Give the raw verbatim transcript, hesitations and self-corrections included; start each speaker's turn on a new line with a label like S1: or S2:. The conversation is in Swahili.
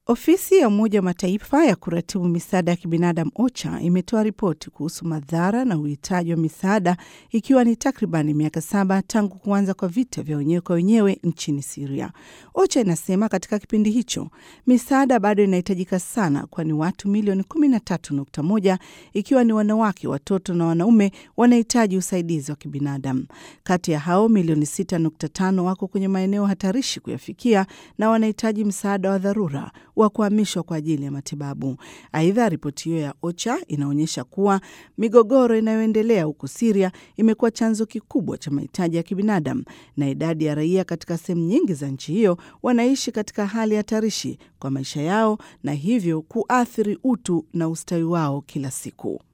S1: Ofisi ya Umoja wa Mataifa ya kuratibu misaada ya kibinadamu OCHA imetoa ripoti kuhusu madhara na uhitaji wa misaada ikiwa ni takriban miaka saba tangu kuanza kwa vita vya wenyewe kwa wenyewe nchini Syria. OCHA inasema katika kipindi hicho misaada bado inahitajika sana, kwani watu milioni kumi na tatu nukta moja ikiwa ni wanawake, watoto na wanaume wanahitaji usaidizi wa kibinadamu. Kati ya hao milioni sita nukta tano wako kwenye maeneo hatarishi kuyafikia na wanahitaji msaada wa dharura wa kuhamishwa kwa ajili ya matibabu. Aidha, ripoti hiyo ya OCHA inaonyesha kuwa migogoro inayoendelea huko Syria imekuwa chanzo kikubwa cha mahitaji ya kibinadamu, na idadi ya raia katika sehemu nyingi za nchi hiyo wanaishi katika hali hatarishi kwa maisha yao na hivyo kuathiri utu na ustawi wao kila siku.